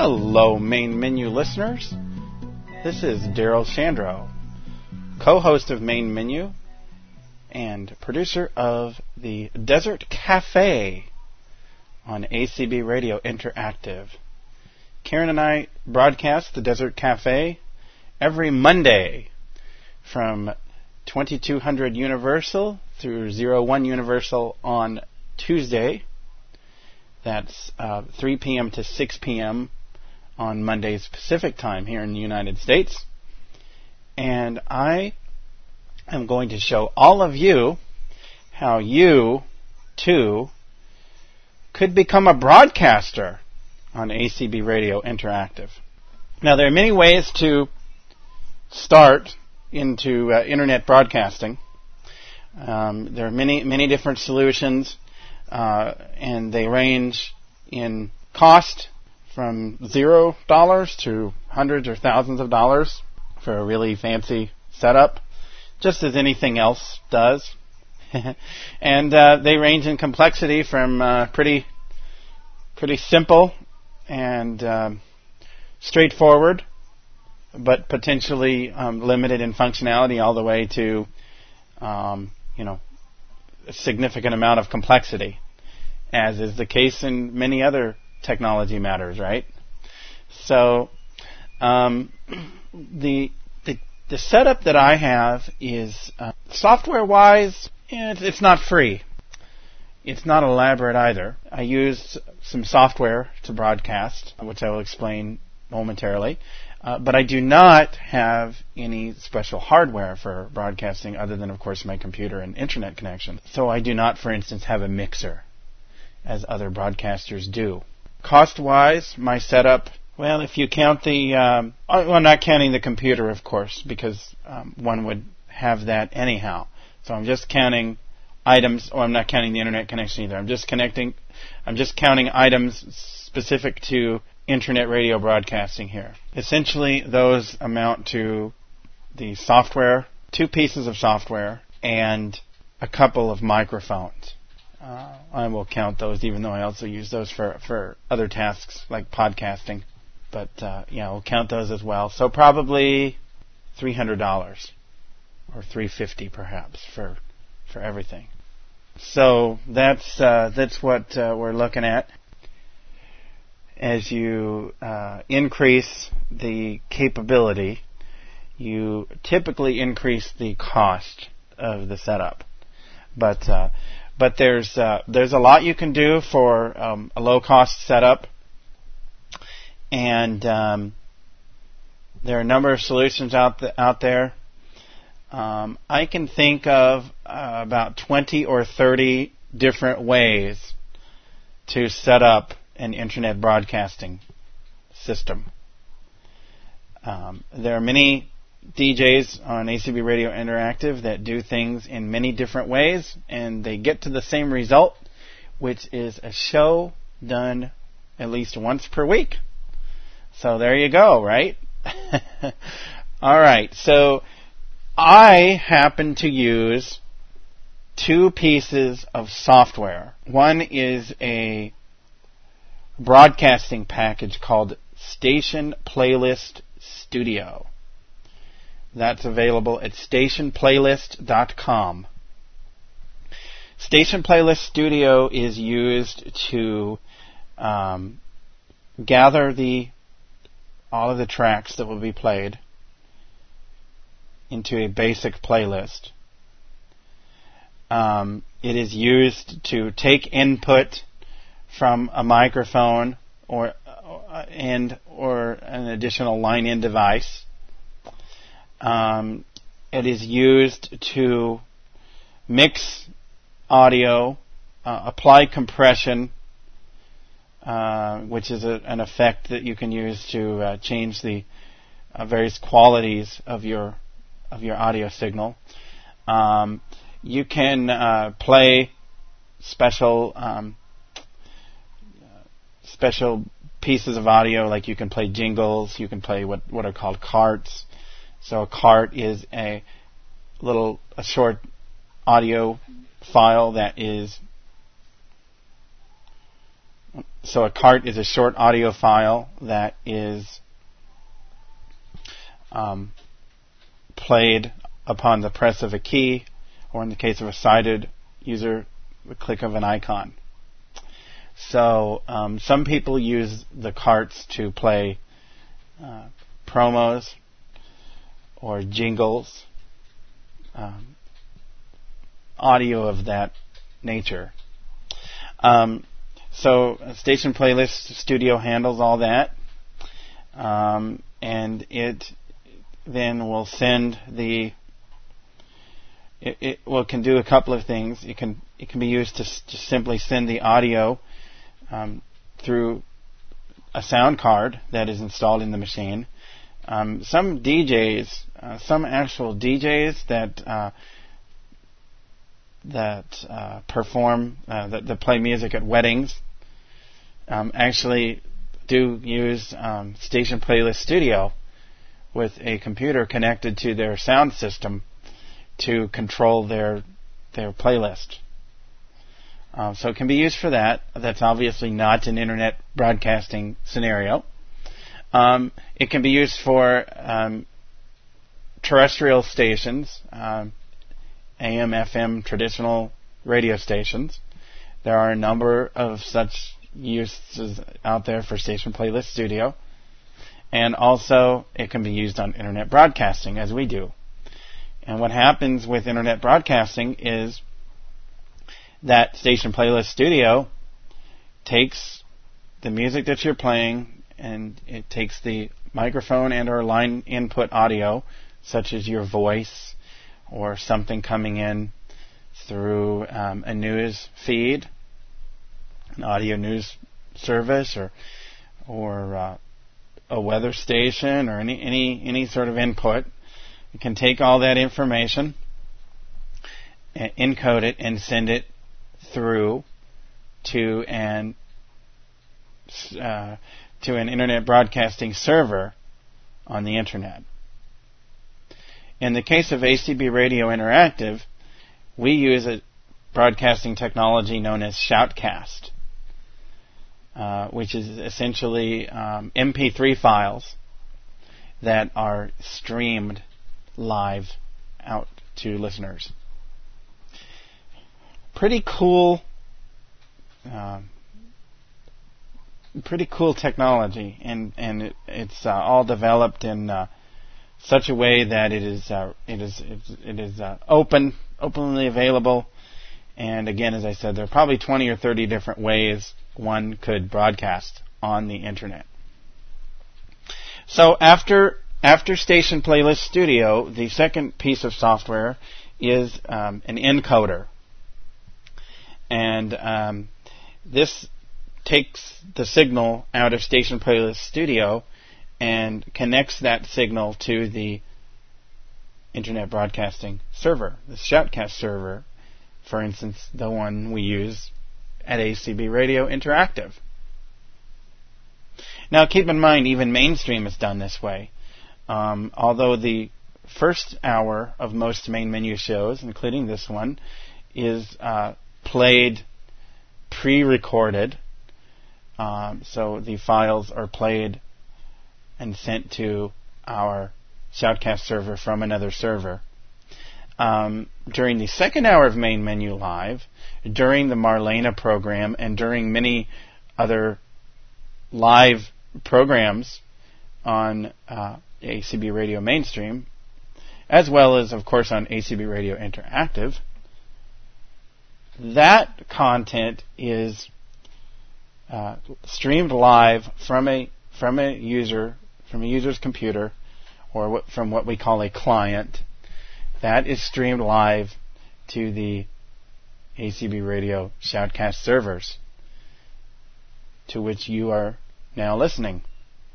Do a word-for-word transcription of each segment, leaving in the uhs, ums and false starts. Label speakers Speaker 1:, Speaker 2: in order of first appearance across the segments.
Speaker 1: Hello, Main Menu listeners. This is Daryl Shandro, co-host of Main Menu and producer of the Desert Cafe on A C B Radio Interactive. Karen and I broadcast the Desert Cafe every Monday from twenty-two hundred Universal through oh one Universal on Tuesday. That's uh, three p.m. to six p.m. on Mondays Pacific Time here in the United States. And I am going to show all of you how you, too, could become a broadcaster on A C B Radio Interactive. Now, there are many ways to start into uh, Internet broadcasting. Um, there are many, many different solutions. Uh, and they range in cost from zero dollars to hundreds or thousands of dollars for a really fancy setup, just as anything else does. And uh, they range in complexity from uh, pretty, pretty simple and um, straightforward, but potentially um, limited in functionality, all the way to, um, you know, a significant amount of complexity, as is the case in many other technology matters, right? So, um, the, the the setup that I have is uh, software-wise, it's, it's not free. It's not elaborate either. I used some software to broadcast, which I will explain momentarily. Uh, but I do not have any special hardware for broadcasting other than, of course, my computer and internet connection. So I do not, for instance, have a mixer, as other broadcasters do. Cost-wise, my setup, well, if you count the, um, well, I'm not counting the computer, of course, because um, one would have that anyhow. So I'm just counting items, or I'm not counting the internet connection either. I'm just connecting, I'm just counting items specific to internet radio broadcasting here. Essentially, those amount to the software, two pieces of software, and a couple of microphones. Uh, I will count those, even though I also use those for, for other tasks like podcasting. But, uh, yeah, we'll count those as well. So probably three hundred dollars or three hundred fifty dollars perhaps for for everything. So that's uh, that's what uh, we're looking at. As you uh, increase the capability, you typically increase the cost of the setup. But uh, but there's uh, there's a lot you can do for um, a low cost setup, and um, there are a number of solutions out th- out there. Um, I can think of uh, about twenty or thirty different ways to set up an internet broadcasting system. Um, there are many D Js on A C B Radio Interactive that do things in many different ways, and they get to the same result, which is a show done at least once per week. So there you go, right? All right, so I happen to use two pieces of software. One is a broadcasting package called Station Playlist Studio. That's available at station playlist dot com. Station Playlist Studio is used to um, gather the all of the tracks that will be played into a basic playlist. Um, it is used to take input from a microphone or uh, and or an additional line-in device. Um, it is used to mix audio, uh, apply compression, uh, which is a, an effect that you can use to uh, change the uh, various qualities of your of your audio signal. Um, you can uh, play special um, special pieces of audio, like you can play jingles. You can play what what are called carts. So a cart is a little, a short audio file that is So a cart is a short audio file that is um, played upon the press of a key, or in the case of a sighted user, the click of an icon. So um, some people use the carts to play uh, promos or jingles, um, audio of that nature. Um, so Station Playlist Studio handles all that, um, and it then will send the It, it well can do a couple of things. It can it can be used to s- just simply send the audio um, through a sound card that is installed in the machine. Um, some D Js, uh, some actual D Js that uh, that uh, perform uh, that, that play music at weddings um, actually do use um, Station Playlist Studio with a computer connected to their sound system to control their their playlist. Uh, so it can be used for that. That's obviously not an internet broadcasting scenario. Um, it can be used for um, terrestrial stations, um, A M, F M, traditional radio stations. There are a number of such uses out there for Station Playlist Studio. And also, it can be used on internet broadcasting, as we do. And what happens with internet broadcasting is that Station Playlist Studio takes the music that you're playing, and it takes the microphone and or line input audio, such as your voice or something coming in through um, a news feed, an audio news service, or or uh, a weather station, or any any any sort of input. You can take all that information, encode it, and send it through to an uh, to an internet broadcasting server on the internet. In the case of A C B Radio Interactive, we use a broadcasting technology known as Shoutcast, uh, which is essentially um, M P three files that are streamed live out to listeners. Pretty cool, uh, pretty cool technology, and and it, it's uh, all developed in uh, such a way that it is uh, it is it's, it is uh, open, openly available. And again, as I said, there are probably twenty or thirty different ways one could broadcast on the internet. So after After Station Playlist Studio, the second piece of software is um, an encoder. And um, this takes the signal out of Station Playlist Studio and connects that signal to the internet broadcasting server, the Shoutcast server, for instance, the one we use at A C B Radio Interactive. Now keep in mind, even mainstream is done this way. Um, although the first hour of most main menu shows, including this one, is uh, played pre-recorded. Um, so the files are played and sent to our Shoutcast server from another server. Um, during the second hour of Main Menu Live, during the Marlena program, and during many other live programs on uh, A C B Radio Mainstream, as well as, of course, on A C B Radio Interactive, that content is uh, streamed live from a from a user from a user's computer, or what, from what we call a client. That is streamed live to the A C B Radio Shoutcast servers, to which you are now listening.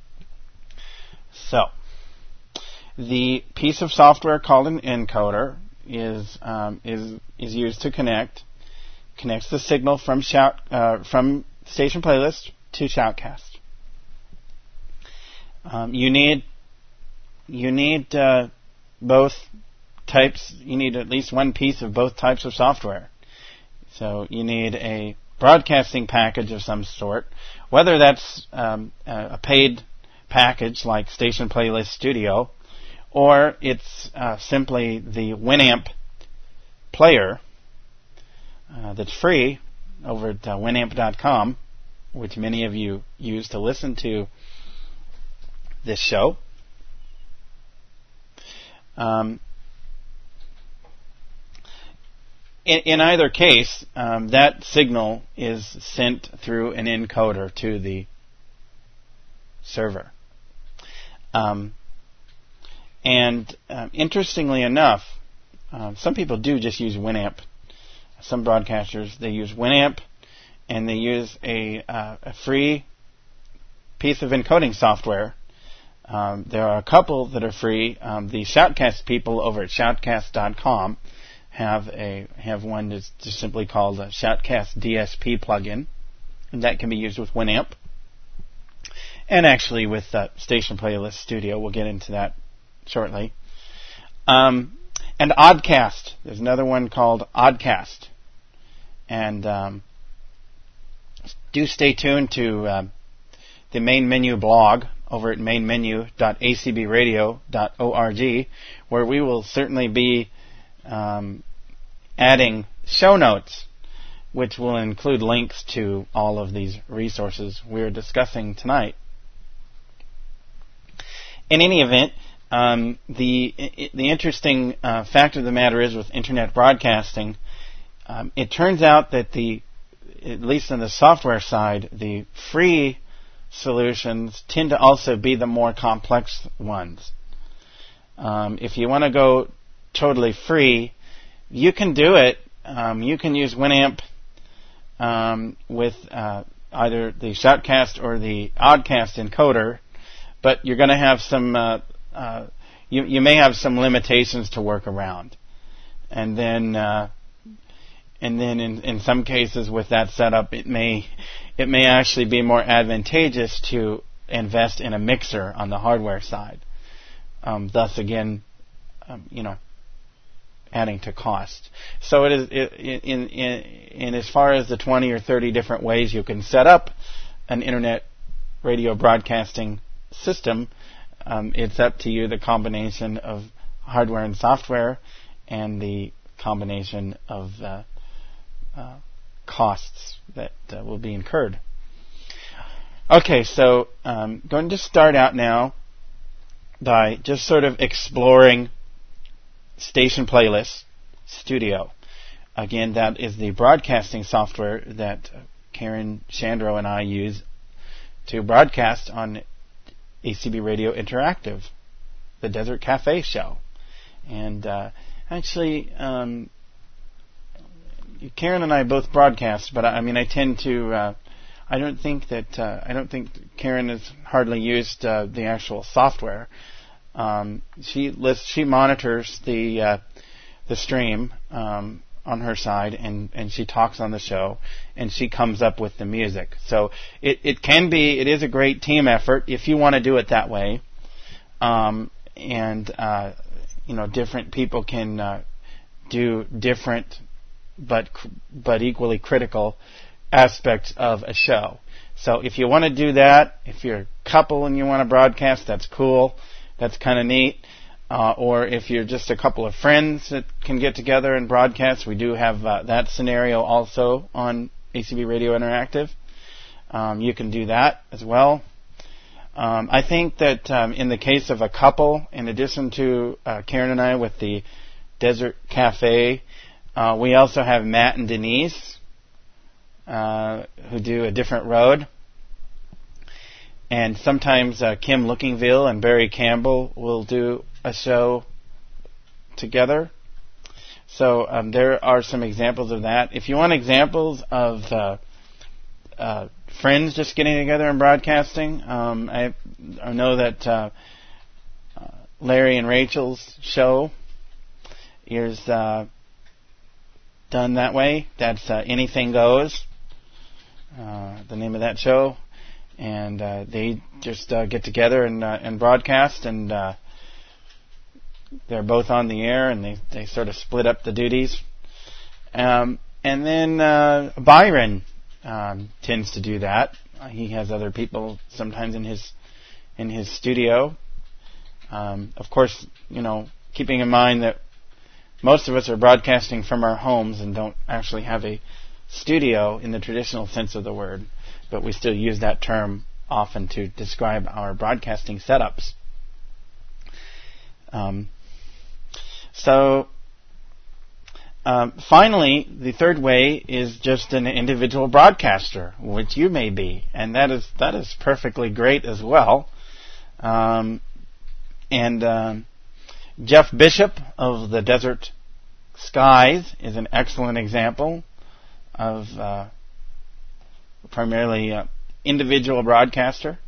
Speaker 1: So, the piece of software called an encoder is um, is is used to connect connects the signal from shout uh, from Station Playlist to Shoutcast. Um, you need you need uh, both types. You need at least one piece of both types of software. So you need a broadcasting package of some sort, whether that's um, a paid package like Station Playlist Studio, or it's uh, simply the Winamp player uh, that's free over at uh, winamp dot com, which many of you use to listen to this show. Um, in, in either case, um, that signal is sent through an encoder to the server. Um, and um, interestingly enough, um, some people do just use Winamp. Some broadcasters, they use Winamp, and they use a, uh, a free piece of encoding software. Um, there are a couple that are free. Um, the Shoutcast people over at shoutcast dot com have a have one that's just simply called a Shoutcast D S P plugin, and that can be used with Winamp. And actually with uh, Station Playlist Studio. We'll get into that shortly. Um, and Oddcast. There's another one called Oddcast. And um, do stay tuned to uh, the Main Menu blog over at main menu dot a c b radio dot org, where we will certainly be um, adding show notes, which will include links to all of these resources we're discussing tonight. In any event, um, the the interesting uh, fact of the matter is with internet broadcasting, um, it turns out that the, at least on the software side, the free solutions tend to also be the more complex ones. Um, if you want to go totally free, you can do it. Um, you can use Winamp um, with uh, either the Shoutcast or the Oddcast encoder, but you're going to have some. Uh, uh, you, you may have some limitations to work around, and then uh, and then in, in some cases with that setup, it may it may actually be more advantageous to invest in a mixer on the hardware side. Um, thus, again, um, you know, adding to cost. So it is it, in, in in as far as the twenty or thirty different ways you can set up an internet radio broadcasting system, um, it's up to you the combination of hardware and software and the combination of uh, uh, costs that uh, will be incurred. Okay, so um, going to start out now by just sort of exploring Station Playlist Studio. Again, that is the broadcasting software that Karen Shandro and I use to broadcast on A C B Radio Interactive, the Desert Cafe show. And uh, actually, um, Karen and I both broadcast, but I, I mean, I tend to. Uh, I don't think that uh, I don't think Karen has hardly used uh, the actual software. Um, she lists, she monitors the uh, the stream um, on her side, and, and she talks on the show, and she comes up with the music. So it, it can be, it is a great team effort if you want to do it that way. Um, and uh, you know, different people can uh, do different, but but equally critical aspects of a show. So if you want to do that, if you're a couple and you want to broadcast, that's cool. That's kind of neat. Uh, or if you're just a couple of friends that can get together and broadcast, we do have uh, that scenario also on A C B Radio Interactive. Um, you can do that as well. Um, I think that um, in the case of a couple, in addition to uh, Karen and I with the Desert Cafe, uh, we also have Matt and Denise uh, who do A Different Road. And sometimes uh, Kim Lookingville and Barry Campbell will do a show together. So um, there are some examples of that. If you want examples of uh, uh, friends just getting together and broadcasting, um, I, I know that uh, uh, Larry and Rachel's show is uh, done that way. That's uh, Anything Goes, uh, the name of that show. And uh, they just uh, get together and uh, and broadcast, and uh, they're both on the air, and they, they sort of split up the duties. Um, and then uh, Byron um, tends to do that. Uh, he has other people sometimes in his in his studio. Um, of course, you know, keeping in mind that most of us are broadcasting from our homes and don't actually have a studio in the traditional sense of the word, but we still use that term often to describe our broadcasting setups. Um, so, um, finally, the third way is just an individual broadcaster, which you may be, and that is that is perfectly great as well. Um, and um, Jeff Bishop of the Desert Skies is an excellent example of uh, primarily uh, individual broadcaster,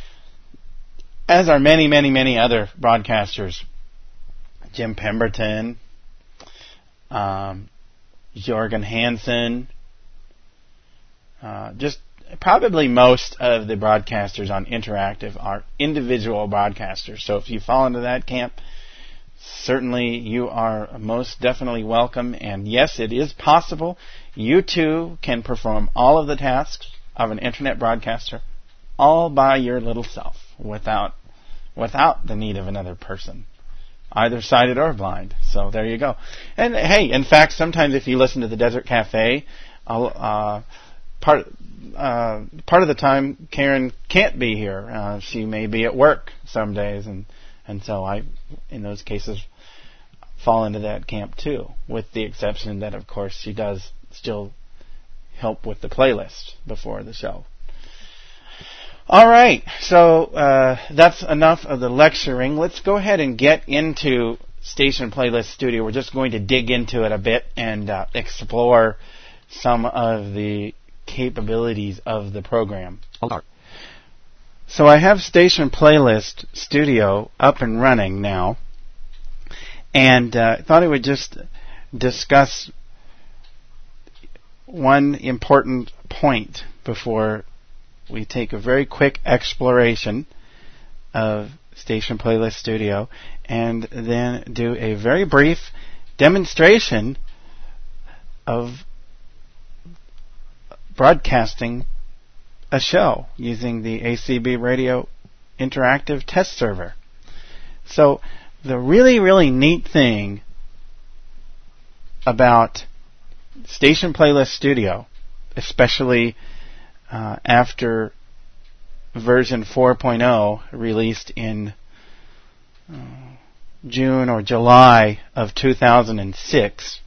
Speaker 1: as are many, many, many other broadcasters. Jim Pemberton, um, Jorgen Hansen, uh, just probably most of the broadcasters on Interactive are individual broadcasters. So if you fall into that camp, certainly you are most definitely welcome. And yes, it is possible. You too can perform all of the tasks of an Internet broadcaster all by your little self, without without the need of another person, either sighted or blind. So there you go. And hey, in fact, sometimes if you listen to the Desert Cafe, I'll, uh, part uh, part of the time Karen can't be here. Uh, she may be at work some days, and and so I, in those cases, fall into that camp too, with the exception that, of course, she does still help with the playlist before the show. All right, so uh, that's enough of the lecturing. Let's go ahead and get into Station Playlist Studio. We're just going to dig into it a bit and uh, explore some of the capabilities of the program.
Speaker 2: Hold
Speaker 1: So I have Station Playlist Studio up and running now, and uh, I thought I would just discuss one important point before we take a very quick exploration of Station Playlist Studio, and then do a very brief demonstration of broadcasting a show using the A C B Radio Interactive Test Server. So the really, really neat thing about Station Playlist Studio, especially uh, after version four point oh released in uh, June or July of two thousand six,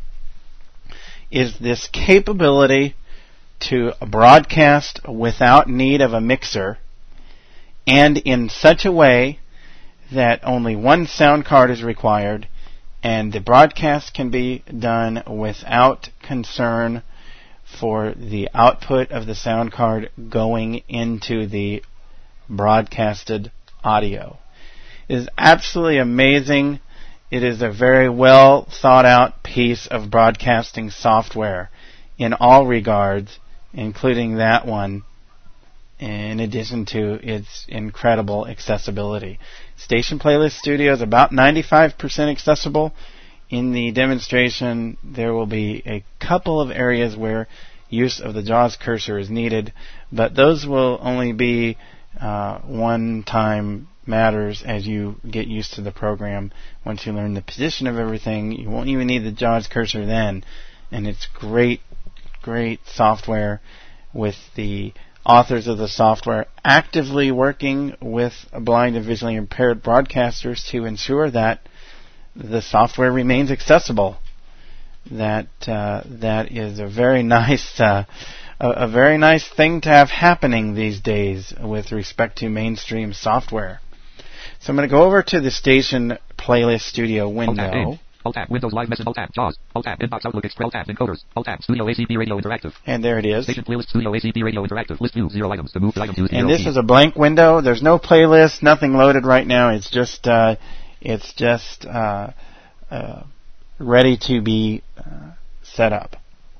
Speaker 1: is this capability to broadcast without need of a mixer, and in such a way that only one sound card is required, and the broadcast can be done without concern for the output of the sound card going into the broadcasted audio. It is absolutely amazing. It is a very well thought out piece of broadcasting software in all regards, including that one, in addition to its incredible accessibility. Station Playlist Studio is about ninety-five percent accessible. In the demonstration, there will be a couple of areas where use of the JAWS cursor is needed, but those will only be uh, one-time matters as you get used to the program. Once you learn the position of everything, you won't even need the JAWS cursor then, and it's great, great software, with the authors of the software actively working with blind and visually impaired broadcasters to ensure that the software remains accessible. That uh, that is a very nice uh, a, a very nice thing to have happening these days with respect to mainstream software. So I'm going to go over to the Station Playlist Studio window.
Speaker 2: Alt tab, Windows Live Message, Alt tab, JAWS, Alt tab, Inbox, Outlook, Express, Alt tab, Encoders, Alt tab, Studio A C B Radio Interactive.
Speaker 1: And there it is.
Speaker 2: Station Playlist Studio A C B Radio Interactive. List view, zero items. To move to item two, zero.
Speaker 1: And this is a blank window. There's no playlist, nothing loaded right now. It's just, uh, it's just uh, uh, ready to be uh, set up.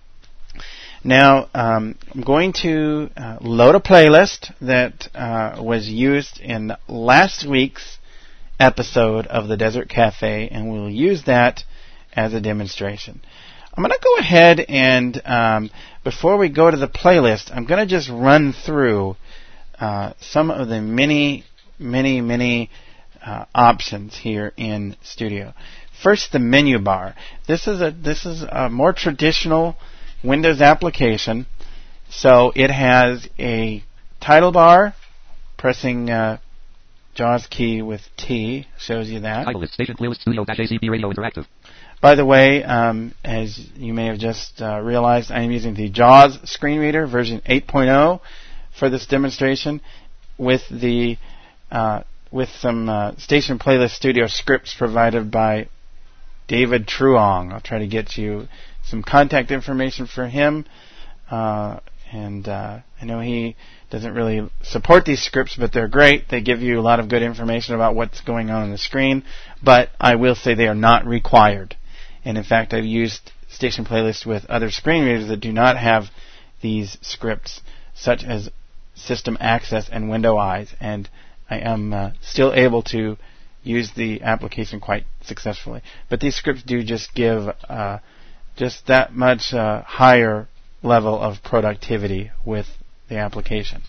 Speaker 1: Now, um, I'm going to uh, load a playlist that uh, was used in last week's episode of the Desert Cafe, and we'll use that as a demonstration. I'm going to go ahead and, um, before we go to the playlist, I'm going to just run through uh, some of the many, many, many uh, options here in Studio. First, the menu bar. This is a this is a more traditional Windows application. So it has a title bar. Pressing uh, JAWS key with T shows you that.
Speaker 2: Title list, station playlist, Studio-A C P Radio Interactive.
Speaker 1: By the way, um, as you may have just uh, realized, I am using the JAWS screen reader version eight point oh for this demonstration with the uh, with some uh, Station Playlist Studio scripts provided by David Truong. I'll try to get you some contact information for him. Uh, and uh, I know he doesn't really support these scripts, but they're great. They give you a lot of good information about what's going on on the screen. But I will say they are not required. And in fact, I've used Station Playlist with other screen readers that do not have these scripts, such as System Access and Window Eyes. And I am uh, still able to use the application quite successfully. But these scripts do just give uh, just that much uh, higher level of productivity with the application.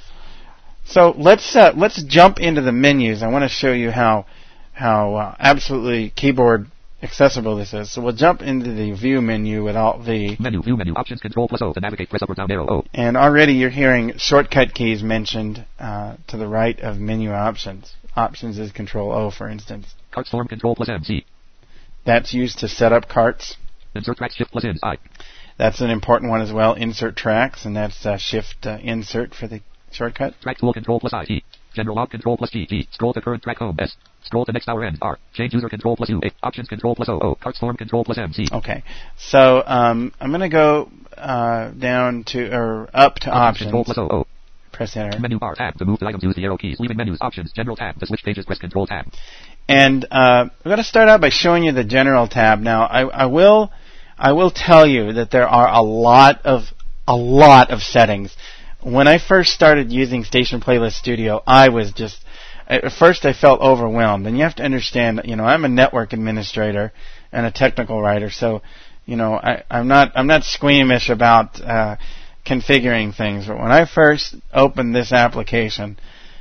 Speaker 1: So let's uh, let's jump into the menus. I want to show you how how uh, absolutely keyboard accessible this is. So we'll jump into the View menu with all the
Speaker 2: menu, View menu, Options, Control plus O to navigate. Press up or down arrow O.
Speaker 1: And already you're hearing shortcut keys mentioned uh, to the right of menu options. Options is Control O, for instance.
Speaker 2: Carts form, Control plus M C.
Speaker 1: That's used to set up carts.
Speaker 2: Insert tracks, Shift plus Ins I.
Speaker 1: That's an important one as well. Insert tracks, and that's uh, Shift uh, Insert for the shortcut.
Speaker 2: Track tool, Control plus I T. General log, Control plus G G. Scroll to current track home S. Scroll to next hour N R. Change user, Control plus U A. Options, Control plus O O. Carts form, Control plus M C.
Speaker 1: Okay, so um, I'm going to go uh, down to or up to options.
Speaker 2: Control plus O O.
Speaker 1: Press enter.
Speaker 2: Menu bar tab. To move the items, use the arrow keys. Leaving menus, options, general tab. To switch pages, press Control tab.
Speaker 1: And uh, I'm going to start out by showing you the general tab. Now, I, I will I will tell you that there are a lot of a lot of settings. When I first started using Station Playlist Studio, I was just at first I felt overwhelmed. And you have to understand, you know, I'm a network administrator and a technical writer, so you know I, I'm not I'm not squeamish about uh, configuring things. But when I first opened this application,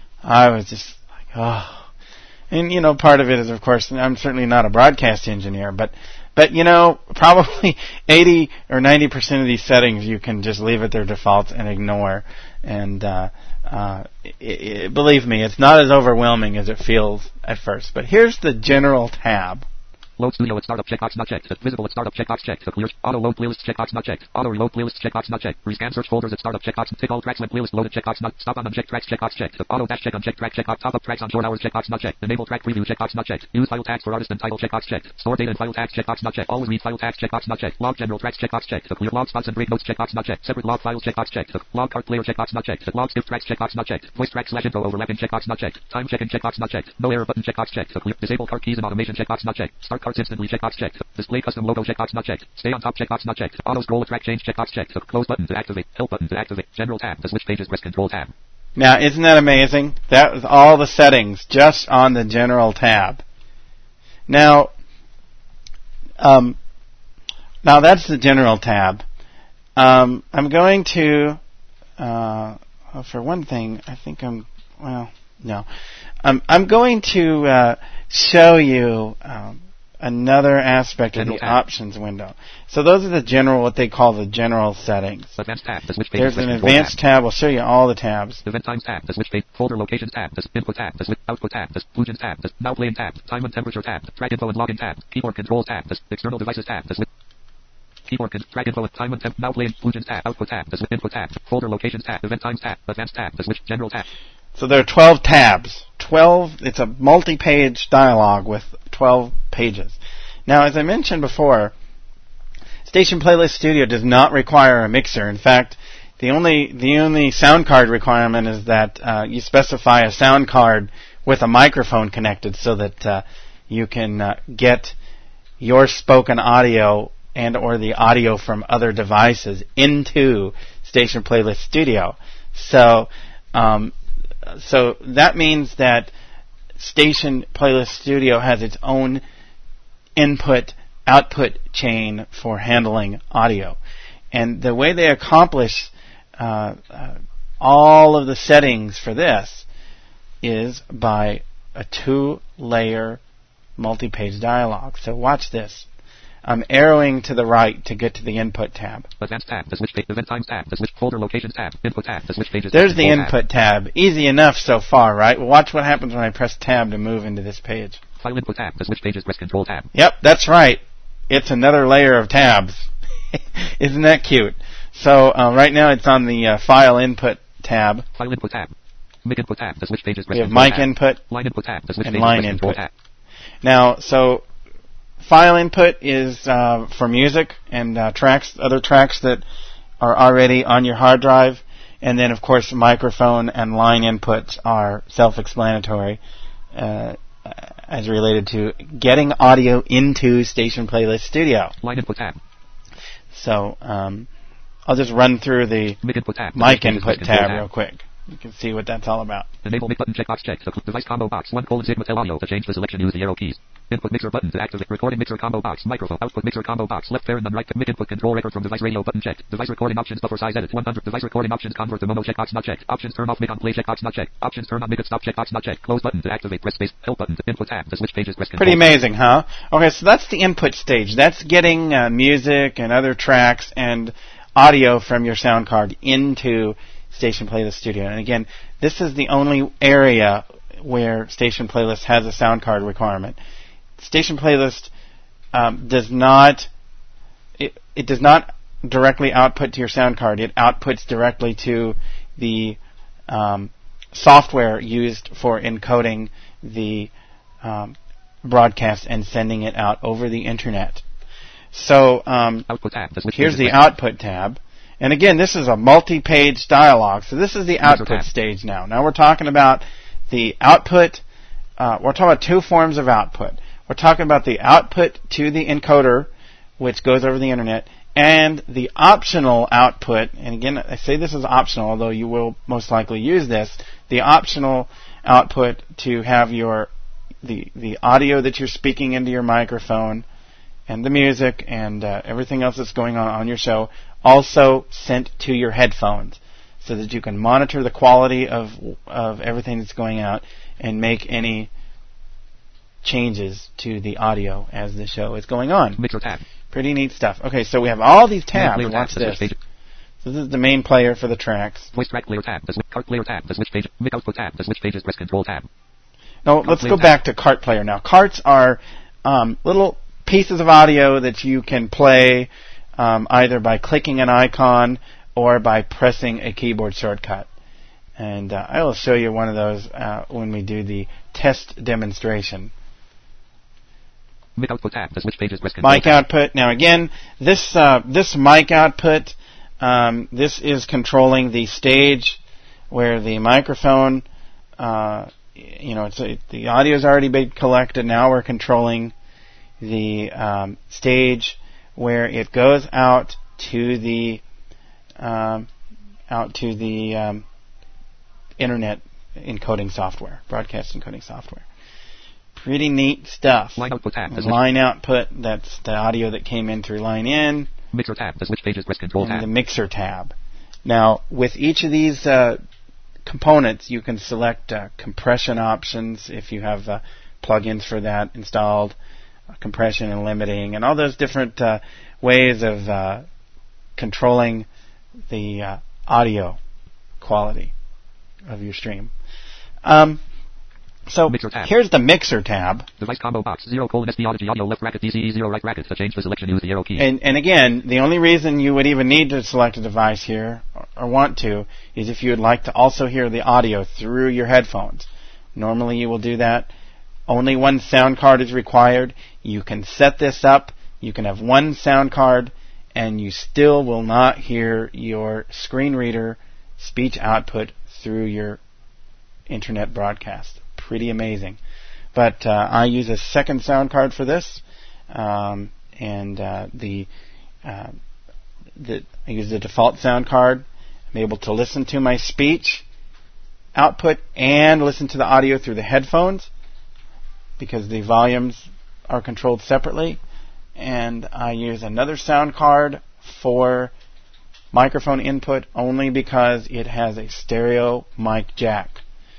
Speaker 1: I was just like, oh. And, you know, part of it is, of course, I'm certainly not a broadcast engineer, but, but you know, probably eighty or ninety percent of these settings you can just leave at their defaults and ignore. And uh, uh, it, it, believe me, it's not as overwhelming as it feels at first. But here's the general tab.
Speaker 2: Load Studio at startup checkbox not checked. Visible at startup checkbox checked. Clear. Auto load playlist checkbox not checked. Auto reload playlist checkbox not checked. Rescan search folders at startup checkbox. Tick all tracks when playlist loaded checkbox not. Stop on unchecked tracks checkbox checked. Auto dash check unchecked track checkbox. Top up tracks on short hours checkbox not checked. Enable track preview checkbox not checked. Use file tags for artist and title checkbox checked. Store data and file tags checkbox not checked. Always read file tags checkbox not checked. Log general tracks checkbox checked. Clear. Log spots and break notes checkbox not checked. Separate log files checkbox checked. Log cart player checkbox not checked. Log skip tracks checkbox not checked. Voice track slash info overlapping checkbox not checked. Time check in checkbox not checked. No error button checkbox checked. Clear. Disable cart keys and automation checkbox not checked. Start carts instantly checkbox checked. Display custom logo checkbox not checked. Stay on top checkbox not checked. Auto scroll track change checkbox checked. Close button to activate. Help button to activate. General tab to switch pages, press Control tab.
Speaker 1: Now, isn't that amazing? That was all the settings just on the general tab. Now, um, now that's the general tab. Um, I'm going to, uh, well, for one thing, I think I'm, well, no. Um, I'm going to uh, show you um, another aspect
Speaker 2: general
Speaker 1: of the
Speaker 2: tab.
Speaker 1: Options window. So those are the general, what they call the general settings.
Speaker 2: Advanced tab to switch pages.
Speaker 1: There's an advanced tab. tab. We'll show you all the tabs.
Speaker 2: Event times tab to switch page. Folder locations tab. To input tab. To switch output tab. To plugins tab. To now playing tab. Time and temperature tab. Track info and login tab. Keyboard controls tab. To external devices tab. To switch. Keyboard con- track info and time and temp. Now playing plugins tab. Output tab. To switch input tab. Folder locations tab. Event times tab. Advanced tab. To switch general tab.
Speaker 1: So there are twelve tabs. twelve, it's a multi-page dialogue with twelve pages. Now, as I mentioned before, Station Playlist Studio does not require a mixer. In fact, the only the only sound card requirement is that uh, you specify a sound card with a microphone connected so that uh, you can uh, get your spoken audio and or the audio from other devices into Station Playlist Studio. So, um, so that means that Station Playlist Studio has its own input output chain for handling audio. And the way they accomplish uh, uh, all of the settings for this is by a two-layer multi-page dialog. So watch this. I'm arrowing to the right to get to the Input tab.
Speaker 2: Advanced tab, the switch page, event times tab, the switch folder locations tab, Input tab, the switch pages.
Speaker 1: There's the Input tab. tab. Easy enough so far, right? Well, watch what happens when I press tab to move into this page.
Speaker 2: File Input tab, the switch pages, press Control tab.
Speaker 1: Yep, that's right. It's another layer of tabs. Isn't that cute? So uh, right now it's on the uh, File Input tab.
Speaker 2: File Input tab. Mic Input tab, the switch pages, press
Speaker 1: We have
Speaker 2: Control
Speaker 1: mic
Speaker 2: tab.
Speaker 1: input.
Speaker 2: Line Input tab, the switch
Speaker 1: and
Speaker 2: pages,
Speaker 1: line
Speaker 2: press Control
Speaker 1: input.
Speaker 2: tab.
Speaker 1: Now, so file input is uh, for music and uh, tracks, other tracks that are already on your hard drive. And then, of course, microphone and line inputs are self-explanatory uh, as related to getting audio into Station Playlist Studio.
Speaker 2: Line Input tab.
Speaker 1: So um, I'll just run through the
Speaker 2: Mic Input tab, the
Speaker 1: mic
Speaker 2: switch pages,
Speaker 1: input
Speaker 2: press Control
Speaker 1: tab real quick. You can see what that's all about.
Speaker 2: Enable mic button checkbox checked. The device combo box. One colon Sigma Tel audio. To change the selection, use the arrow keys. Input mixer button to activate. Recording mixer combo box. Microphone. Output mixer combo box. Left parent and right. Mic input control record from device radio button checked. Device recording options buffer size edit one hundred. Device recording options convert to mono checkbox not checked. Options turn off mic on play checkbox not checked. Options turn on mic and stop checkbox not checked. Close button to activate. Press space. Help button to input tab. The switch pages press control.
Speaker 1: Pretty amazing, huh? Okay, so that's the input stage. That's getting uh, music and other tracks and audio from your sound card into Station Playlist Studio. And again, this is the only area where Station Playlist has a sound card requirement. Station Playlist um, does not it, it does not directly output to your sound card. It outputs directly to the um, software used for encoding the um, broadcast and sending it out over the internet. So um,
Speaker 2: output tab. The
Speaker 1: here's the output tab. And again, this is a multi-page dialog. So this is the output stage now. Now we're talking about the output. Uh, we're talking about two forms of output. We're talking about the output to the encoder, which goes over the internet, and the optional output. And again, I say this is optional, although you will most likely use this. The optional output to have your the the audio that you're speaking into your microphone, and the music and uh, everything else that's going on on your show also sent to your headphones, so that you can monitor the quality of of everything that's going out and make any changes to the audio as the show is going on.
Speaker 2: Mixer tab.
Speaker 1: Pretty neat stuff. Okay, so we have all these tabs. Watch
Speaker 2: tab,
Speaker 1: this. So this is the main player for the tracks.
Speaker 2: Voice track player tab. The switch cart player tab. The switch page. Mic output tab. The switch pages press control tab.
Speaker 1: Now let's go back to cart player now. Carts are um, little pieces of audio that you can play um, either by clicking an icon or by pressing a keyboard shortcut. And uh, I will show you one of those uh, when we do the test demonstration.
Speaker 2: Mic output tab. The switch pages press control
Speaker 1: Mic
Speaker 2: tab.
Speaker 1: output. Now again, this uh, this mic output, um, this is controlling the stage where the microphone, uh, you know, it's a, the audio has already been collected. Now we're controlling the um, stage where it goes out to the um, out to the um, internet encoding software, broadcast encoding software. Pretty neat stuff.
Speaker 2: Line output tab.
Speaker 1: Line output, that's the audio that came in through line in.
Speaker 2: Mixer tab. The switch pages press control
Speaker 1: and
Speaker 2: tab.
Speaker 1: the mixer tab. Now, with each of these uh, components, you can select uh, compression options if you have uh, plugins for that installed, uh, compression and limiting, and all those different uh, ways of uh, controlling the uh, audio quality of your stream. Um, So here's the mixer tab.
Speaker 2: Device combo box zero colon S D Audigy audio left bracket D C E zero right bracket. To change the selection, use the arrow key.
Speaker 1: And, and again, the only reason you would even need to select a device here or, or want to is if you would like to also hear the audio through your headphones. Normally you will do that. Only one sound card is required. You can set this up. You can have one sound card and you still will not hear your screen reader speech output through your internet broadcast. Pretty amazing. But uh, I use a second sound card for this, um, and uh, the, uh, the I use the default sound card. I'm able to listen to my speech output and listen to the audio through the headphones because the volumes are controlled separately. and I use another sound card for microphone input only because it has a stereo mic jack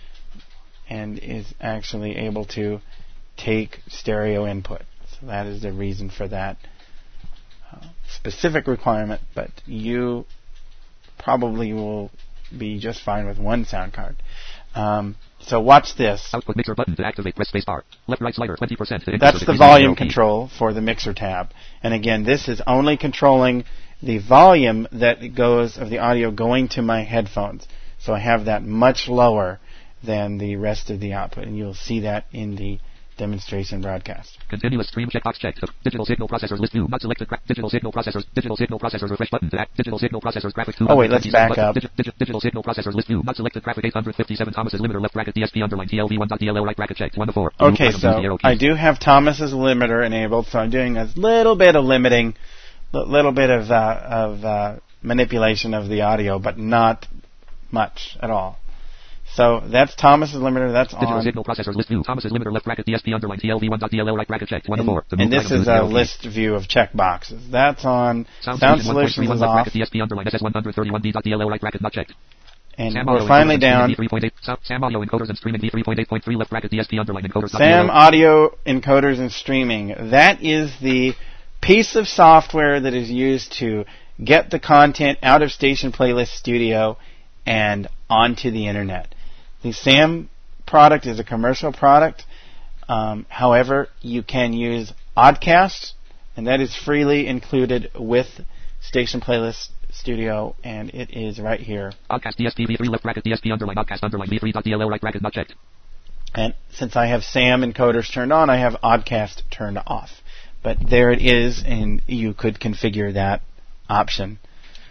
Speaker 1: and is actually able to take stereo input. So that is the reason for that uh, specific requirement, but you probably will be just fine with one sound card. Um, so watch this.
Speaker 2: Output mixer button to activate. Press space bar. Left right slider twenty percent.
Speaker 1: That's the volume control for the mixer tab. And again, this is only controlling the volume that goes of the audio going to my headphones. So I have that much lower than the rest of the output, and you'll see that in the demonstration broadcast.
Speaker 2: Continuous stream checkbox checked. Digital signal processors list view. Not selected. Gra- digital signal processors. Digital signal processors refresh button to act. Digital signal processors graphic two.
Speaker 1: Oh wait, let's back up.
Speaker 2: Digi- digi- digital signal processors list view. Not selected. Graphic eight hundred fifty-seven. Thomas's limiter left bracket D S P underline T L V one dot D L L right bracket checked. one to four.
Speaker 1: Okay, so I do have Thomas's limiter enabled, so I'm doing a little bit of limiting, a little bit of uh, of uh, manipulation of the audio, but not much at all. So that's Thomas's limiter. That's
Speaker 2: Digital
Speaker 1: on.
Speaker 2: signal processors list view. Thomas's limiter left bracket D S P underline T L V one dot D L L right bracket checked. one to four.
Speaker 1: And this is a list view of checkboxes. That's on.
Speaker 2: Sound,
Speaker 1: Sound
Speaker 2: Solutions
Speaker 1: Solutions is
Speaker 2: left
Speaker 1: off.
Speaker 2: bracket D S P underline S S one thirty-one D dot D L L right bracket not checked.
Speaker 1: And
Speaker 2: Sam
Speaker 1: we're finally down.
Speaker 2: Sam Audio encoders and streaming V three point eight point three left bracket D S P underline encoders.
Speaker 1: Sam Audio encoders and streaming. That is the piece of software that is used to get the content out of Station Playlist Studio and onto the internet. The SAM product is a commercial product. Um, however, you can use Oddcast, and that is freely included with Station Playlist Studio, and it is right here.
Speaker 2: Oddcast D S P V three left bracket D S P underline Oddcast underline V three dot D L L right bracket not checked.
Speaker 1: And since I have SAM encoders turned on, I have Oddcast turned off. But there it is, and you could configure that option.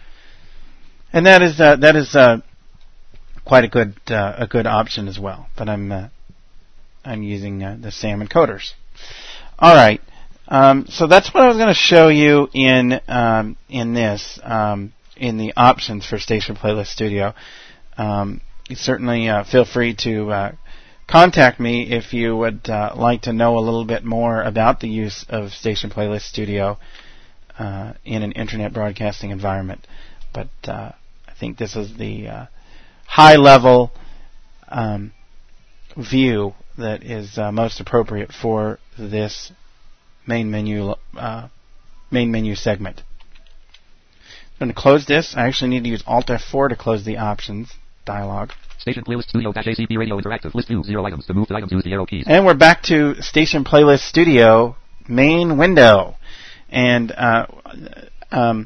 Speaker 1: And that is uh, that is uh, quite a good uh, a good option as well. But I'm uh, I'm using uh, the SAM encoders. All right. Um, so that's what I was going to show you in um, in this um, in the options for Station Playlist Studio. Um, you certainly uh, feel free to uh, contact me if you would uh, like to know a little bit more about the use of Station Playlist Studio uh, in an internet broadcasting environment. But uh, I think this is the uh, high-level um, view that is uh, most appropriate for this main menu uh, main menu segment. I'm going to close this. I actually need to use Alt F four to close the options dialog.
Speaker 2: Station Playlist Studio dash A C P Radio Interactive list view zero items. To move the items, use the arrow keys.
Speaker 1: And we're back to Station Playlist Studio main window, and uh, um,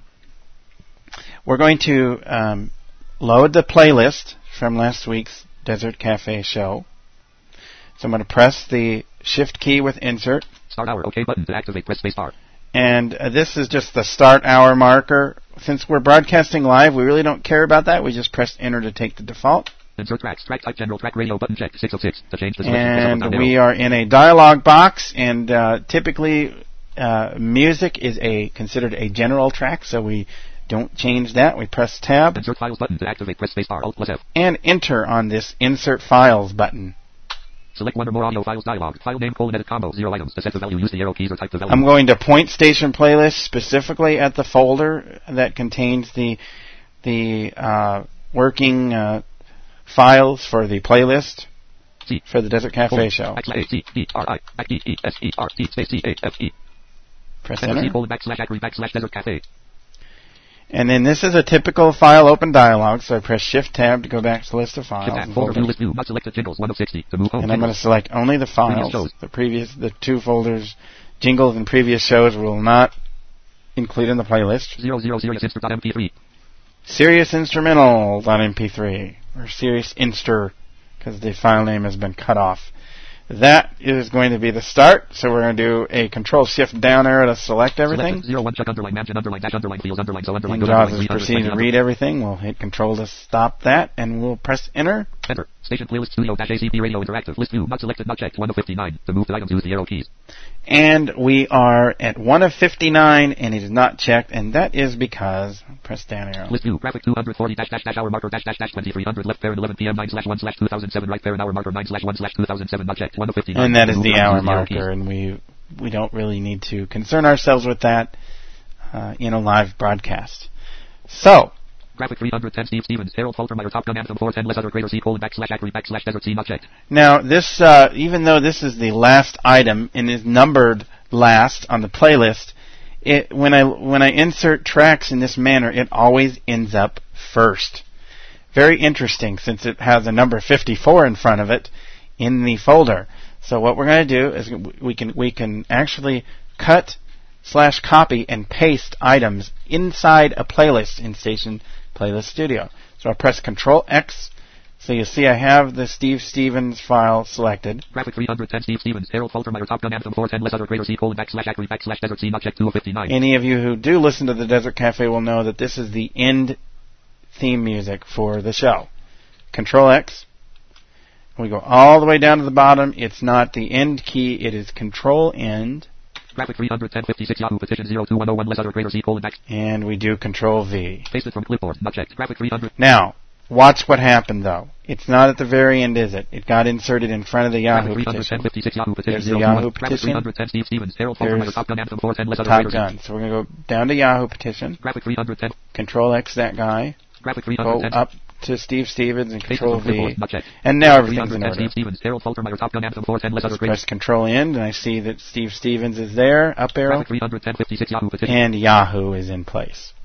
Speaker 1: we're going to um, load the playlist from last week's Desert Cafe show. So I'm going to press the Shift key with Insert.
Speaker 2: Start hour OK button to activate. Press space bar.
Speaker 1: And uh, this is just the start hour marker. Since we're broadcasting live, we really don't care about that. We just press Enter to take the default.
Speaker 2: Insert tracks. Track type general track radio button checked. six oh six. To change the selection.
Speaker 1: And we are in a dialog box, and uh, typically uh, music is a considered a general track, so we don't change that. We press Tab.
Speaker 2: Insert files button to activate. Press space bar. Alt plus F.
Speaker 1: And Enter on this Insert Files button.
Speaker 2: Select one or more audio files dialog. File name colon edit combo zero items. To set the value, use the arrow keys or type the value.
Speaker 1: I'm going to point Station Playlist specifically at the folder that contains the the uh, working uh, files for the playlist
Speaker 2: C.
Speaker 1: for the Desert Cafe
Speaker 2: colon,
Speaker 1: show.
Speaker 2: Backslash A C D R I back E E S E R T space C A F E.
Speaker 1: Press
Speaker 2: Enter.
Speaker 1: Enter.
Speaker 2: C colon backslash Acri backslash Desert Cafe.
Speaker 1: And then this is a typical file open dialog, so I press Shift Tab to go back to the list of files.
Speaker 2: Shift tab. Folder view list view. Not selected jingles one of sixty. To move home.
Speaker 1: And I'm going to select only the files.
Speaker 2: Previous
Speaker 1: the previous, the two folders, jingles and previous shows will not include in the playlist.
Speaker 2: Zero zero Sirius Inster dot M P three.
Speaker 1: Sirius Instrumental dot M P three or Sirius Inster, because the file name has been cut off. That is going to be the start, so we're going to do a Control Shift down arrow to select everything.
Speaker 2: Select zero one check underline mansion underline dash underline fields underline so underline.
Speaker 1: And JAWS is proceeding to read everything. We'll hit Control to stop that, and we'll press Enter.
Speaker 2: Enter. Station Playlist Studio dash A C P Radio Interactive list view. Not selected. Not checked. one of fifty-nine. To move the items, use the arrow keys.
Speaker 1: And we are at one of fifty-nine, and it is not checked, and that is because press down arrow.
Speaker 2: List view. Graphic two forty dash dash dash hour marker dash dash dash twenty-three hundred left parent eleven p.m. nine slash one slash two thousand seven right parent hour marker nine slash one slash two thousand seven not checked. one of fifty-nine.
Speaker 1: And that is the hour marker, and we we don't really need to concern ourselves with that uh, in a live broadcast. So,
Speaker 2: Graphic three hundred ten Steve Stevens, Harold Faltermeyer, Top Gun Anthem four ten, less other greater C colon backslash Acri backslash Desert C not checked.
Speaker 1: Now, this, uh, even though this is the last item and is numbered last on the playlist, it, when I, when I insert tracks in this manner, it always ends up first. Very interesting, since it has a number fifty-four in front of it in the folder. So what we're going to do is we can, we can actually cut slash copy and paste items inside a playlist in Station Playlist Studio. So I'll press Control X. So you see I have the Steve Stevens file selected.
Speaker 2: Graphic three hundred ten Steve Stevens, Harold Faltermeyer, Top Gun Anthem four ten, less other greater C colon backslash Acri backslash Desert C not checked two of fifty-nine.
Speaker 1: Any of you who do listen to the Desert Cafe will know that this is the end theme music for the show. Control X. We go all the way down to the bottom. It's not the end key, it is Control End.
Speaker 2: Graphic three hundred ten fifty-six Yahoo petition zero two one zero one less other greater C colon back.
Speaker 1: And we do Control V.
Speaker 2: Paste it from clipboard, not checked. Graphic three hundred.
Speaker 1: Now, watch what happened though. It's not at the very end, is it? It got inserted in front of the Yahoo petition.
Speaker 2: Yahoo petition.
Speaker 1: There's the Yahoo petition.
Speaker 2: three hundred ten Steve Stevens, Harold Faltermeyer, Top Gun Anthem four ten, less other
Speaker 1: Top
Speaker 2: greater
Speaker 1: Gun. So we're going to go down to Yahoo petition.
Speaker 2: Graphic three hundred ten.
Speaker 1: Control X that guy.
Speaker 2: Graphic three hundred ten.
Speaker 1: Go up to Steve Stevens and Control V.
Speaker 2: Not checked.
Speaker 1: And now everything's in order.
Speaker 2: Steve Stevens, Harold Faltermeyer, Top Gun Anthem four ten, less other greater.
Speaker 1: Press Control End, and I see that Steve Stevens is there, up arrow.
Speaker 2: Graphic three hundred ten fifty-six Yahoo petition.
Speaker 1: And Yahoo is in place.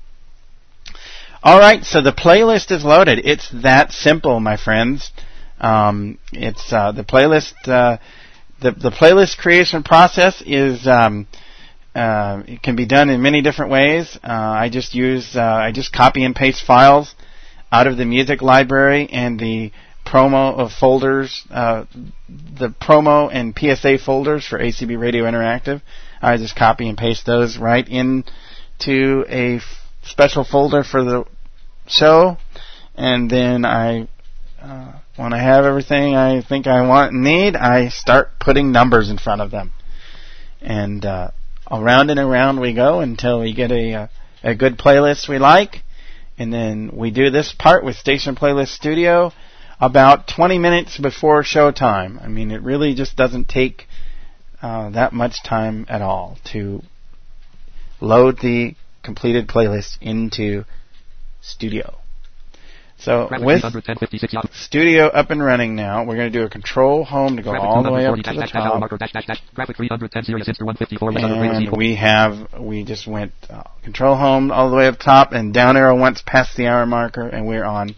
Speaker 1: Alright, so the playlist is loaded. It's that simple, my friends. Um, it's, uh, the playlist, uh, the, the playlist creation process is, um, uh, it can be done in many different ways. Uh, I just use, uh, I just copy and paste files out of the music library and the promo of folders, uh, the promo and P S A folders for A C B Radio Interactive. I just copy and paste those right into a f- special folder for the show, and then I, uh, when I have everything I think I want and need, I start putting numbers in front of them. And uh, around and around we go until we get a, a, a good playlist we like. And then we do this part with Station Playlist Studio about twenty minutes before showtime. I mean, it really just doesn't take uh, that much time at all to load the completed playlist into Studio. So with Studio up and running now, we're going to do a Control Home to go all the way up to the top. And we have, we just went uh, Control Home all the way up top and down arrow once past the hour marker, and we're on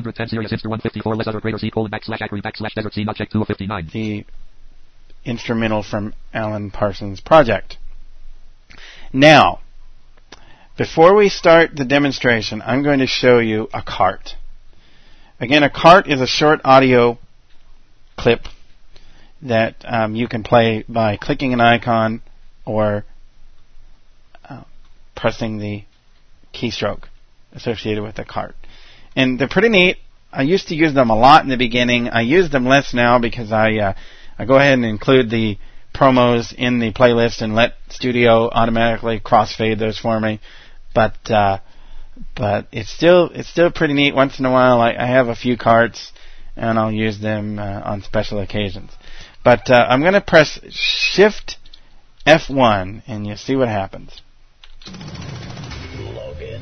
Speaker 1: the instrumental from Alan Parsons' project. Now, before we start the demonstration, I'm going to show you a cart. Again, a cart is a short audio clip that um, you can play by clicking an icon or uh, pressing the keystroke associated with the cart. And they're pretty neat. I used to use them a lot in the beginning. I use them less now because I uh, I go ahead and include the promos in the playlist and let Studio automatically crossfade those for me. But uh, but it's still it's still pretty neat. Once in a while, I, I have a few carts, and I'll use them uh, on special occasions. But uh, I'm going to press Shift F one, and you see what happens.
Speaker 3: Log in.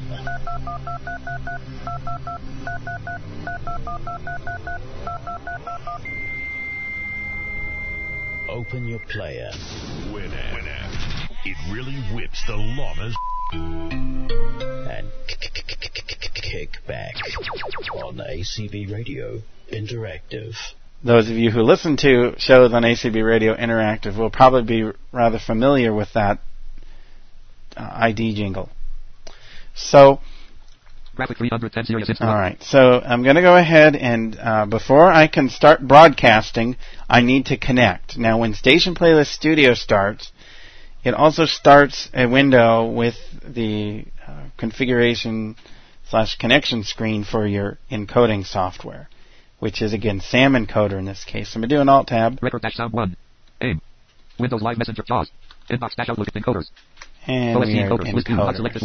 Speaker 3: Open your player.
Speaker 4: Winamp. Winamp. It really whips the llamas.
Speaker 3: And kick back on A C B Radio Interactive.
Speaker 1: Those of you who listen to shows on A C B Radio Interactive will probably be rather familiar with that uh, I D jingle. So, all right. So I'm going to go ahead and uh, before I can start broadcasting, I need to connect. Now, when Station Playlist Studio starts, it also starts a window with the uh, configuration slash connection screen for your encoding software, which is, again, SAM encoder in this case. I'm going to do an Alt-Tab.
Speaker 2: Record dash sound one. AIM. Windows Live Messenger JAWS. Inbox dash Outlook encoders.
Speaker 1: And we are encoders.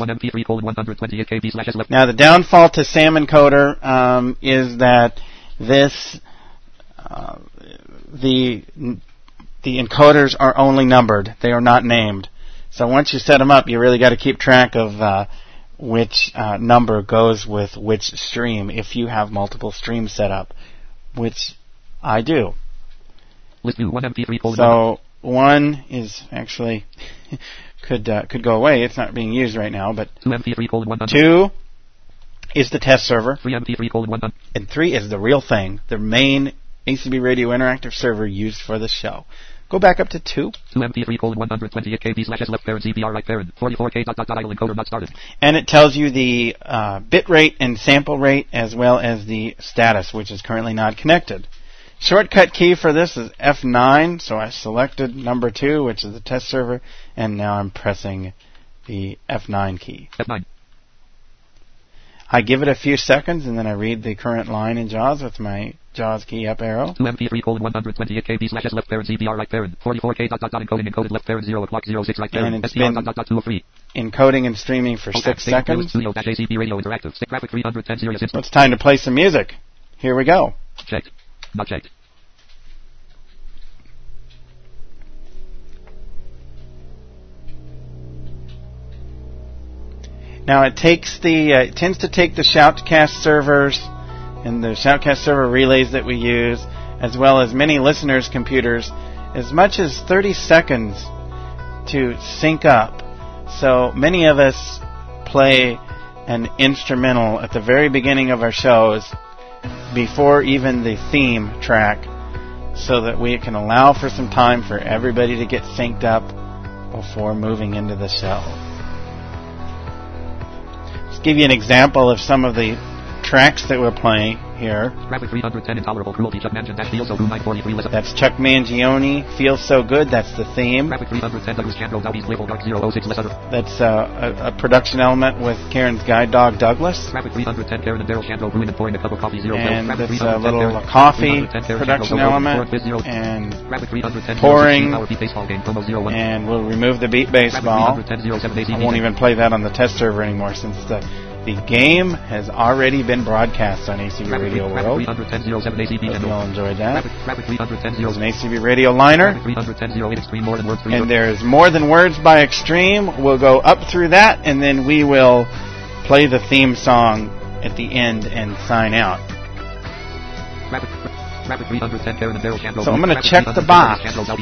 Speaker 2: Now,
Speaker 1: the downfall to SAM encoder um, is that this, uh, the the encoders are only numbered. They are not named. So once you set them up, you really got to keep track of uh, which uh, number goes with which stream if you have multiple streams set up, which I do.
Speaker 2: List view one M P three colon
Speaker 1: So one is actually could uh, could go away. It's not being used right now, but
Speaker 2: two M P three colon one hundred.
Speaker 1: two is the test server,
Speaker 2: three M P three colon one hundred.
Speaker 1: and three is the real thing, the main A C B Radio Interactive server used for the show. Go back up to two.
Speaker 2: two M P three colon one hundred twenty-eight K B slash S left parent Z B R right parent. forty-four K dot dot dot idle encoder not started.
Speaker 1: And it tells you the uh, bit rate and sample rate as well as the status, which is currently not connected. Shortcut key for this is F nine, so I selected number two, which is the test server, and now I'm pressing the F nine key.
Speaker 2: F nine.
Speaker 1: I give it a few seconds, and then I read the current line in JAWS with my JAWS key up arrow.
Speaker 2: two M P three colon one hundred twenty-eight K B slash S left parent Z B R right parent. forty-four K dot dot dot encoding encoded left parent zero o'clock zero six right parent.
Speaker 1: And it's
Speaker 2: S D R
Speaker 1: been
Speaker 2: dot dot dot two oh three.
Speaker 1: encoding and streaming for
Speaker 2: Okay,
Speaker 1: six
Speaker 2: Save
Speaker 1: seconds.
Speaker 2: Studio dash A C B Radio Interactive. Stick graphic three hundred ten serious
Speaker 1: Well,
Speaker 2: instance.
Speaker 1: it's time to play some music. Here we go.
Speaker 2: Checked. Not checked.
Speaker 1: Now it takes the uh, it tends to take the Shoutcast servers and the Shoutcast server relays that we use, as well as many listeners' computers, as much as thirty seconds to sync up. So many of us play an instrumental at the very beginning of our shows before even the theme track, so that we can allow for some time for everybody to get synced up before moving into the show. Give you an example of some of the tracks that we're playing here.
Speaker 2: Graphic three hundred ten intolerable cruelty Chuck Mangione dash Feel So Good nine forty-three listen.
Speaker 1: That's Chuck Mangione, Feels So Good, that's the theme.
Speaker 2: Graphic three hundred ten Douglas Chandro Dalby's Label Dark zero oh six listen.
Speaker 1: That's uh, a, a production element with Karen's guide dog Douglas.
Speaker 2: Graphic three hundred ten Karen and Daryl Chandro brewing and pouring a cup of coffee zero
Speaker 1: And
Speaker 2: Graphic
Speaker 1: that's a little
Speaker 2: Karen,
Speaker 1: coffee
Speaker 2: three hundred ten Karen,
Speaker 1: production
Speaker 2: Chandro,
Speaker 1: element.
Speaker 2: Fizz zero.
Speaker 1: And
Speaker 2: Graphic three hundred ten
Speaker 1: pouring.
Speaker 2: Power Beat baseball game promo zero one.
Speaker 1: And we'll remove the beat baseball.
Speaker 2: Graphic three hundred ten oh seven A C B.
Speaker 1: I won't even play that on the test server anymore, since the The game has already been broadcast on A C B Radio World.
Speaker 2: three hundred ten oh seven A C B.
Speaker 1: Hope you all enjoyed that.
Speaker 2: Graphic three hundred ten
Speaker 1: There's an A C B Radio liner.
Speaker 2: three hundred ten oh eight Extreme More Than Words.
Speaker 1: And there's More Than Words by Extreme. We'll go up through that, and then we will play the theme song at the end and sign out. So I'm going to check the box.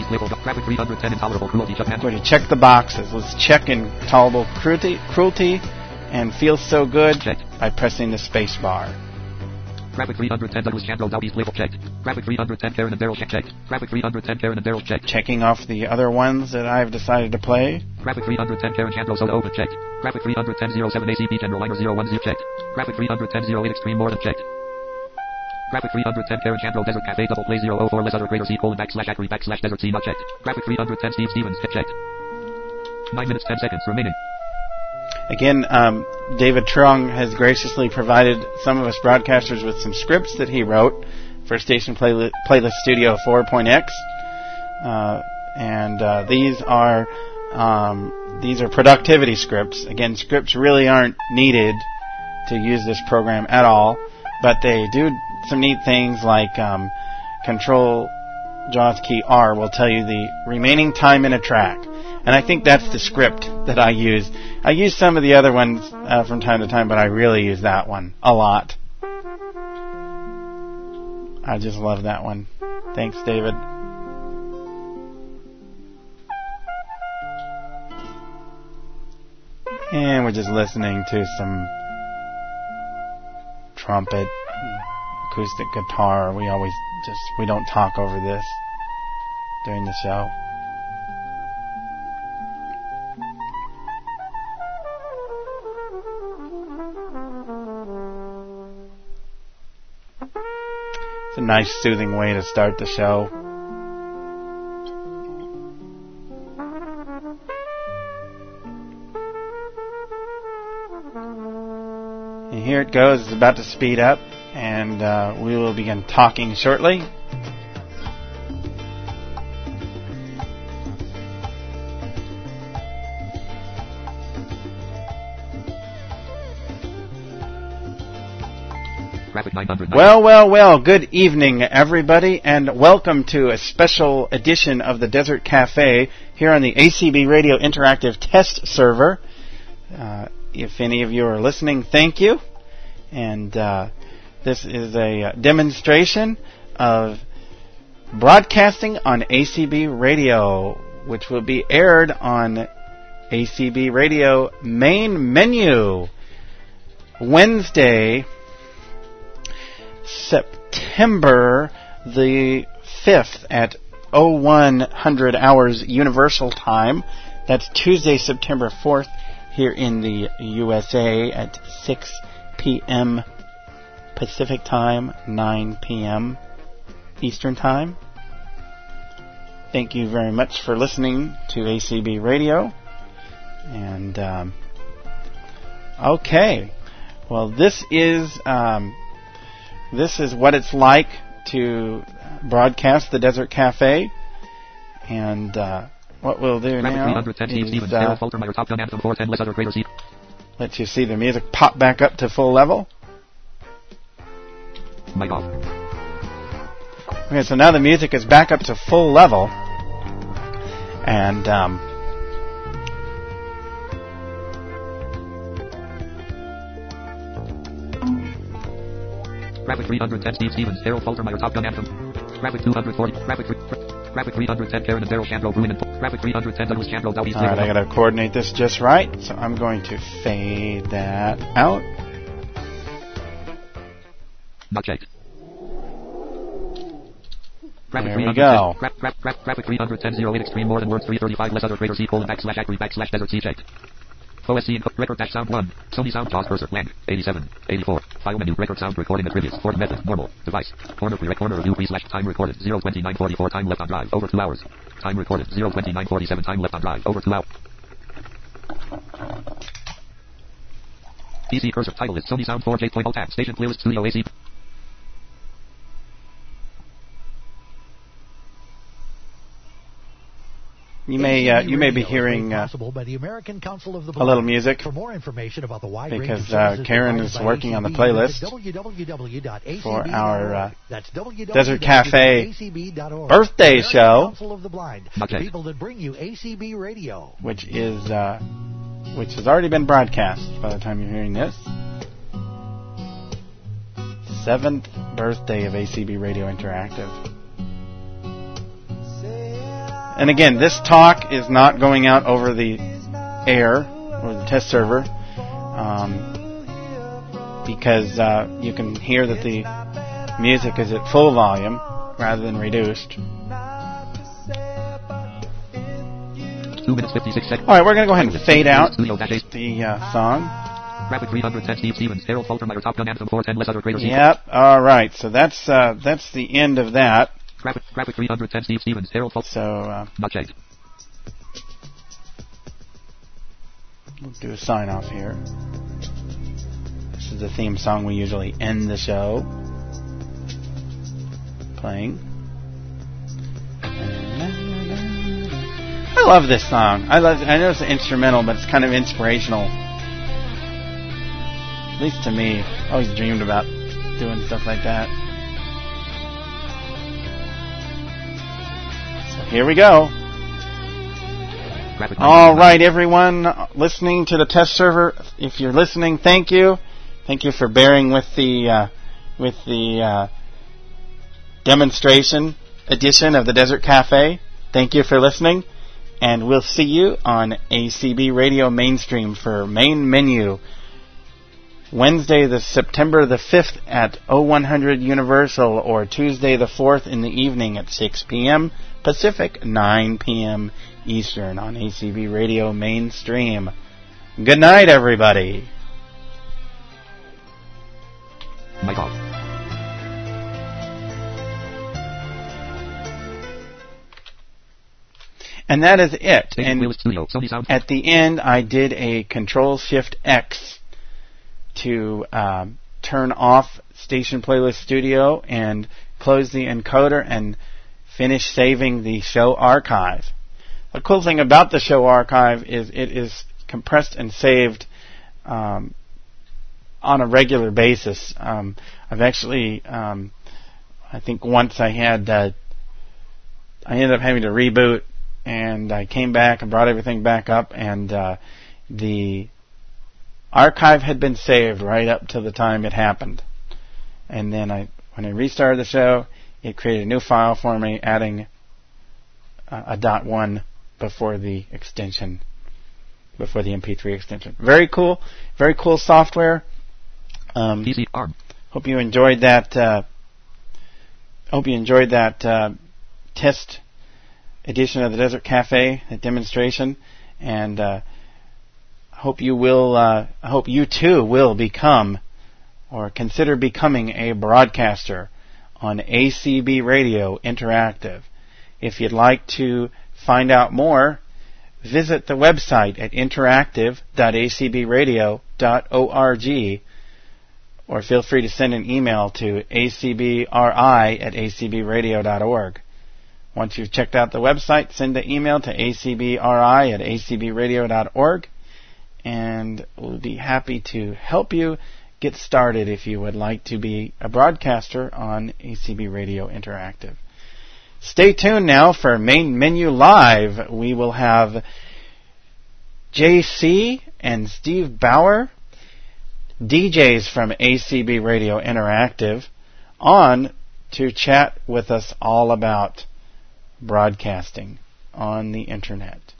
Speaker 1: I'm going to check the boxes. Let's check Intolerable Cruelty, cruelty and Feels So Good
Speaker 2: checked
Speaker 1: by pressing the space bar.
Speaker 2: Graphic three hundred ten Douglas Chandro Dalby's label checked. Graphic three hundred ten Karen and Daryl checked. Graphic three hundred ten Karen and Daryl checked.
Speaker 1: Checking off the other ones that I've decided to play.
Speaker 2: Graphic three hundred ten Karen Chandro Soda Open checked. Graphic three hundred ten oh seven A C B General Liner zero one zero checked. Graphic three hundred ten oh eight Extreme More Than checked. Graphic three hundred ten Karen Chandro Desert Cafe Double Play zero oh four Less Other Greater C colon backslash Acri backslash Desert C not checked. Graphic three hundred ten Steve Stevens checked. nine minutes ten seconds remaining.
Speaker 1: Again, um, David Trung has graciously provided some of us broadcasters with some scripts that he wrote for Station Playli- Playlist Studio four point x, uh, and uh, these are um, these are productivity scripts. Again, scripts really aren't needed to use this program at all, but they do some neat things like um, Control JAWS key R will tell you the remaining time in a track. And I think that's the script that I use. I use some of the other ones uh, from time to time, but I really use that one a lot. I just love that one. Thanks, David. And we're just listening to some trumpet, acoustic guitar. We always just, we don't talk over this during the show. It's a nice, soothing way to start the show. And here it goes. It's about to speed up, and uh, we will begin talking shortly.
Speaker 2: Graphic nine hundred.
Speaker 1: Well, well, well, good evening, everybody, and welcome to a special edition of the Desert Cafe here on the A C B Radio Interactive Test Server. Uh, if any of you are listening, thank you. And uh, this is a uh, demonstration of broadcasting on A C B Radio, which will be aired on A C B Radio Main Menu Wednesday, September the fifth at oh one hundred hours Universal Time. That's Tuesday, September fourth here in the U S A at six p.m. Pacific Time, nine p.m. Eastern Time. Thank you very much for listening to A C B Radio. And, um, okay. Well, this is... Um, This is what it's like to broadcast the Desert Cafe, and uh, what we'll do now is uh, let you see the music pop back up to full level.
Speaker 2: Mic off.
Speaker 1: Okay, so now the music is back up to full level, and um,
Speaker 2: Graphic three hundred ten Steve Stevens, Daryl Faltermeyer, Top Gun Anthem. Graphic two hundred forty, Graphic three, Graphic three hundred ten Karen and Daryl Shandro, Bruin and Graphic three hundred ten Douglas Shandro, Dow East.
Speaker 1: Alright, I gotta coordinate this just right, so I'm going to fade that out.
Speaker 2: Not checked.
Speaker 1: There we go.
Speaker 2: Gra- gra- gra- graphic three hundred ten oh eight Extreme More Than Words three thirty-five Less Other Greater C colon backslash Acri backslash Desert C checked. O S C input record dash sound one. Sony sound pause cursor blank. eighty-seven. eighty-four. File menu record sound recording the previous. Ford method normal. Device. Corner pre corner review pre slash time recorded. zero twenty-nine forty-four time left on drive. Over two hours. Time recorded. zero twenty-nine forty-seven time left on drive. Over two hours. P C cursor title is Sony Sound four J point oh tab. Station playlist studio A C.
Speaker 1: You may uh, you may be hearing uh,
Speaker 5: by the American Council of the
Speaker 1: a little music
Speaker 5: for more information about the wide
Speaker 1: because
Speaker 5: range of
Speaker 1: uh, Karen is working on the playlist for our uh, Desert Cafe birthday show,
Speaker 5: people that bring you A C B Radio,
Speaker 1: which is uh, which has already been broadcast by the time you're hearing this. Seventh birthday of A C B Radio Interactive. And again, this talk is not going out over the air or the test server um, because uh, you can hear that the music is at full volume rather than reduced.
Speaker 2: Two minutes fifty-six seconds.
Speaker 1: All right, we're going to go ahead and fade out the uh, song.
Speaker 2: Graphic three hundred ten Steve Stevens, Daryl Faltermeyer, Top Gun Anthem four ten Less Other Greater.
Speaker 1: Yep. All right. So that's uh, that's the end of that.
Speaker 2: Graphic, graphic three hundred ten Steve Stevens, Daryl Faltermeyer.
Speaker 1: So uh,
Speaker 2: not checked.
Speaker 1: We'll do a sign off here. This is the theme song we usually end the show playing. I love this song. I love. I know it's an instrumental, but it's kind of inspirational. At least to me. I always dreamed about doing stuff like that. So here we go. All right, everyone listening to the test server. If you're listening, thank you. Thank you for bearing with the uh, with the uh, demonstration edition of the Desert Cafe. Thank you for listening, and we'll see you on A C B Radio Mainstream for Main Menu Wednesday, the September the fifth at oh one hundred Universal, or Tuesday the fourth in the evening at six p.m. Pacific, nine p.m. Eastern on A C B Radio Mainstream. Good night, everybody.
Speaker 2: Mic off.
Speaker 1: And that is it.
Speaker 2: And
Speaker 1: and at the end, I did a Control Shift X to um, turn off Station Playlist Studio and close the encoder and finish saving the show archive. The cool thing about the show archive is it is compressed and saved um, on a regular basis. Um, I've actually, um, I think once I had, uh, I ended up having to reboot, and I came back and brought everything back up, and uh, the archive had been saved right up to the time it happened. And then I, when I restarted the show, it created a new file for me, adding uh, a dot one before the extension, before the M P three extension. Very cool, very cool software. Um,
Speaker 2: Easy arm.
Speaker 1: Hope you enjoyed that. Uh, hope you enjoyed that uh, test edition of the Desert Cafe, that demonstration, and uh, hope you will. Uh, I hope you too will become, or consider becoming, a broadcaster on A C B Radio Interactive. If you'd like to find out more, visit the website at interactive dot a c b radio dot org, or feel free to send an email to a c b r i at a c b radio dot org. Once you've checked out the website, send an email to a c b r i at a c b radio dot org, and we'll be happy to help you get started if you would like to be a broadcaster on A C B Radio Interactive. Stay tuned now for Main Menu Live. We will have J C and Steve Bauer, D Js from A C B Radio Interactive, on to chat with us all about broadcasting on the Internet.